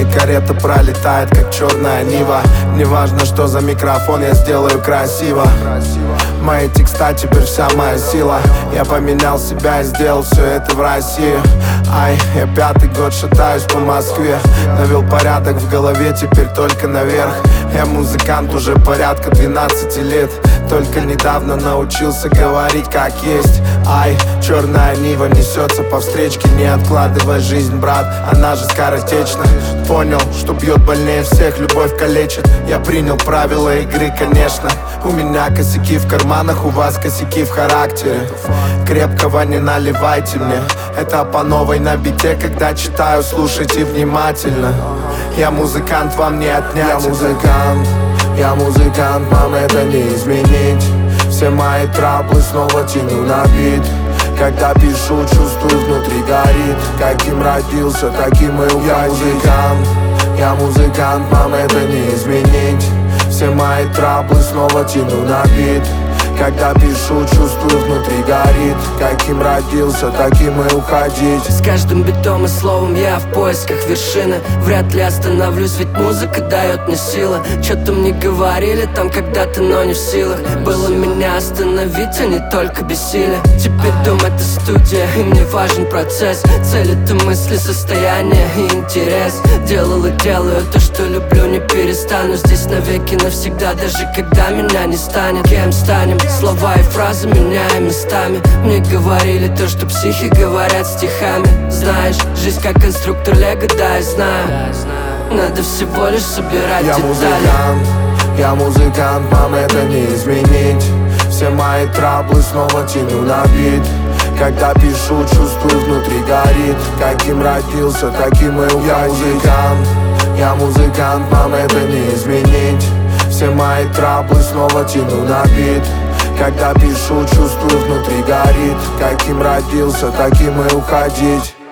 жизни карета пролетает, как черная Нива. Неважно, что за микрофон, я сделаю красиво. Мои текста теперь вся моя сила. Я поменял себя и сделал все это в России. Ай, я 5-й год шатаюсь по Москве. Навел порядок в голове, теперь только наверх. Я музыкант уже порядка 12 лет. Только недавно научился говорить как есть. Ай, черная Нива несется по встречке. Не откладывай жизнь, брат, она же скоротечна. Понял, что бьет больнее всех, любовь калечит. Я принял правила игры, конечно. У меня косяки в карманах, у вас косяки в характере. Крепкого не наливайте мне. Это по новой на бите, когда читаю, слушайте внимательно. Я музыкант, вам не отнять. Я музыкант, мам, это не изменить. Все мои траблы снова тяну на бит. Когда пишу, чувствую, внутри горит. Каким родился, таким и уходить. Я музыкант, мам, это не изменить. Все мои траблы снова тяну на бит. Когда пишу, чувствую, внутри горит. Каким родился, таким и уходить. С каждым битом и словом я в поисках вершины. Вряд ли остановлюсь, ведь музыка дает мне силы. Чё-то мне говорили там когда-то, но не в силах было меня остановить, а не только бессилие. Теперь дом — это студия, и мне важен процесс. Цель — это мысли, состояние и интерес. Делал и делаю то, что люблю, не перестану. Здесь навеки, навсегда, даже когда меня не станет. Кем станем? Слова и фразы меняем местами. Мне говорили то, что психи говорят стихами. Знаешь, жизнь как конструктор лего, да, я знаю. Надо всего лишь собирать детали. Я музыкант, мам, это не изменить. Все мои траблы снова тяну на бит. Когда пишу, чувствую, внутри горит. Каким родился, таким и уходить. Я музыкант, мам, это не изменить. Все мои траблы снова тяну на бит. Когда пишу, чувствую, внутри горит. Каким родился, таким и уходить.